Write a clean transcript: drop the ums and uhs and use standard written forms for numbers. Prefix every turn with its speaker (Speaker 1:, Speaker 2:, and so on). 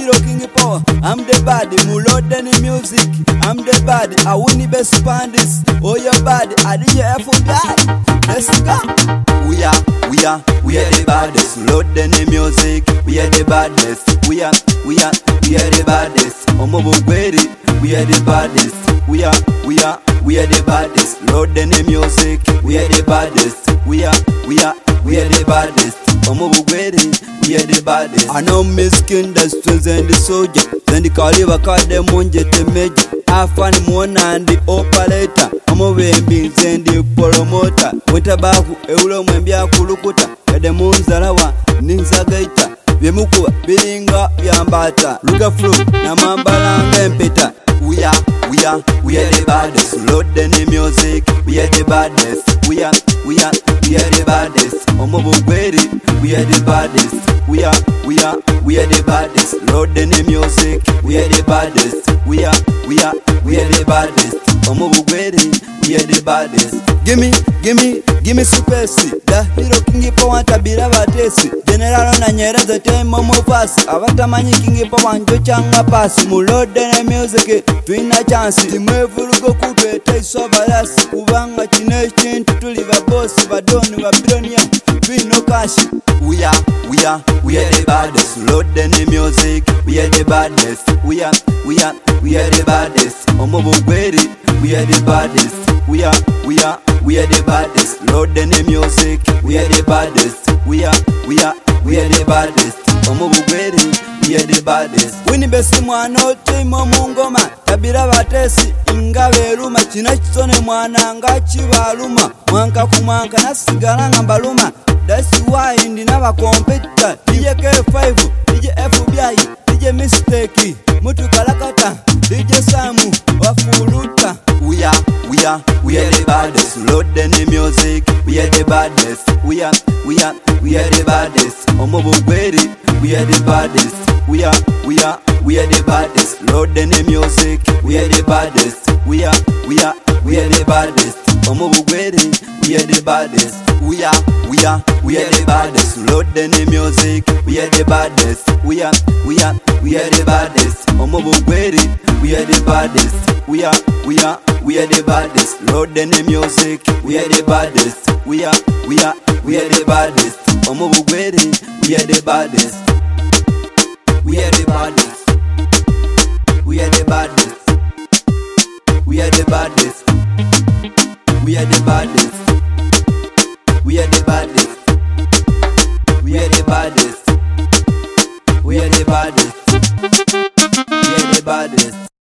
Speaker 1: hero king power. I'm the body, mulode ni music. I'm the body, I win the best pandis. Oh your body, I did you ever die? Let's go. We are the baddest. Load the music. We are the baddest. We are the baddest. Omobo Gweri, we are the baddest. We are the baddest. Load the music. We are the baddest. We are the baddest. Omobo Gweri, we are the baddest. I know miskin the strings and the soldier. Then the Kaliva called them Munje Temeji. I find one and the operator. Omobembi nzendi promoter. Wetabaku eulo mwembia kulukuta. Ede munzalawa ninzagaita. Byemukuba biringa byambata. Luga flow na mambalanga empeta. We are the baddest. Load the music. We are the baddest. We are the baddest. Omobo Gweri, we are the baddest. We are the baddest. Load the music. We are the baddest. We are the baddest. Omobo Gweri, we are the baddest. Gimme space. The hero king power tabira batesi. General na Nyerere tema mopasi. Abatamanyi king power njo changa pasi. Mulode the music. Twina chance. Timwevurugo kubeta isobalasi. Kubanga chine chintu tuliva boss. Badoni wa bilonia. Twino cash. We are the baddest. Load the music. We are the baddest. We are the baddest. Omobo Gweri, we are the baddest. We are the baddest. Load the music. We are the baddest. We are the baddest. Omobo Gweri, we are the baddest. Wini besi mwana otimo mungoma. Tabira batesi inga veruma. China chisone mwana nga chivaluma. Mwanka kumwanka nasigala ngambaluma. That's why ndinaba competitor. DJ K5, DJ FBI, DJ Mistake, Mutu Kalakata, DJ Samu, Wafuluta. We are the baddest. Load the music. We are the baddest. We are the baddest. Omobo Gweri, we are the baddest. We are the baddest. Load the music. We are the baddest. We are the baddest. Omobo Gweri, we are the baddest. We are the baddest. Load the music. We are the baddest. We are the baddest. Omobo Gweri, we are the baddest. We are the baddest. Load the music. We are the baddest. We are the baddest. Omobo Gweri, we are the baddest. We are the baddest. We are the baddest. We are the baddest. We are the baddest. We are the baddest. We are the baddest. We are the baddest. We are the baddest.